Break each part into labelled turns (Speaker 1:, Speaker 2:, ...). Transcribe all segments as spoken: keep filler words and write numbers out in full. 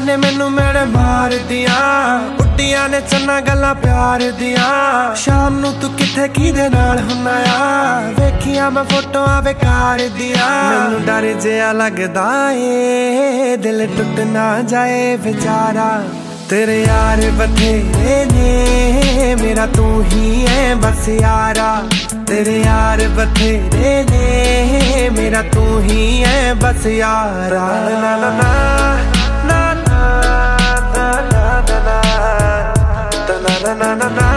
Speaker 1: ने मैनू मेरे मार दिया, उड्डियां ने चन्ना गल्लां प्यार दिया। शाम नू तू किथे किदे नाल हुन्ना आ, वेखिया मैं फोटोआं बेकार दिया। मैनू डर जिहा लगदा ए दिल टुट ना जाए बेचारा। तेरे यार बथेरे ने मेरा तू ही है बस यारा। तेरे यार बथेरे ने मेरा तू ही है बस यारा। ना ना ना ना ना ना ना ना ना ना ना ना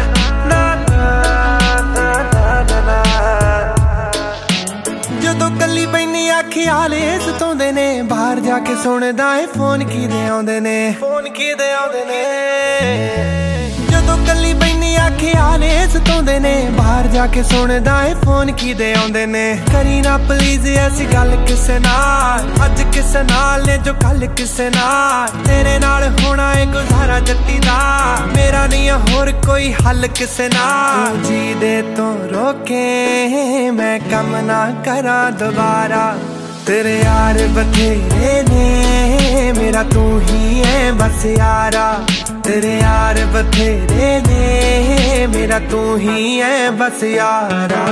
Speaker 1: जदों कल्ली बैनी ख्याल सताउंदे ने, बाहर जाके सुनदा ए फोन किदे आउंदे ने, फोन किदे आउंदे ने। जदों कल्ली बैनी ख्याल सताउंदे ने, बाहर जाके सुनदा ए फोन किदे आउंदे ने। करी ना प्लीज ऐसी गल किसे नाल, अज किसे नाल ने जो कल किसे नाल। तेरे नाल होना है गुजारा जट्टी दा, मेरा नहीं होर कोई हल किसे नाल। जी दे तो रोके मैं कम ना करा दोबारा। तेरे यार बथेरे ने मेरा तू ही है बस यारा। तेरे यार बथेरे ने मेरा तू ही है बस यारा।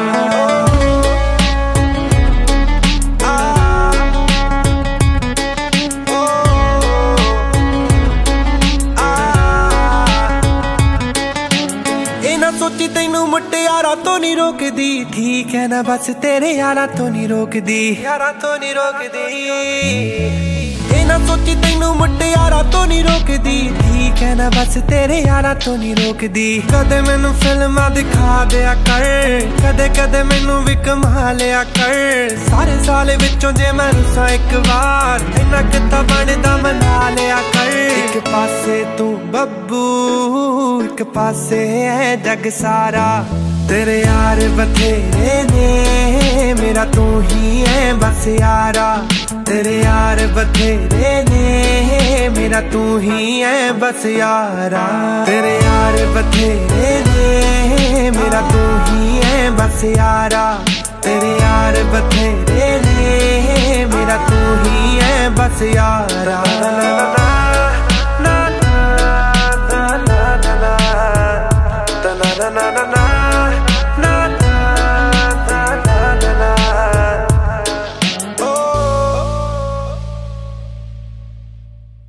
Speaker 1: सोची तैनू मुटियारा तो नहीं रोकदी, ठीक है ना बस तेरे यारा तो नहीं रोकदी, यारा तो नहीं रोकदी। ए ना सोची तैनू मुटियारा तो नहीं रोकदी, ठीक है ना बस तेरे यारा तो नहीं रोकदी। कदे मैनू फिल्मां दिखा दिया कर, कदे कदे मैनू भी कमा लिया कर। सारे साल विचों जे मैं रुसा एक बार, इन्ना किता बनदा मना लिया कर। एक पासे तू बब्बू एक पासे है जग सारा। तेरे यार बथेरे ने मेरा तू ही है बस यारा। तेरे यार बथेरे ने मेरा तू ही है बस यारा। तेरे यार बथेरे ने मेरा तू ही है बस यारा। तेरे यार बथेरे ने मेरा तू ही है बस यारा।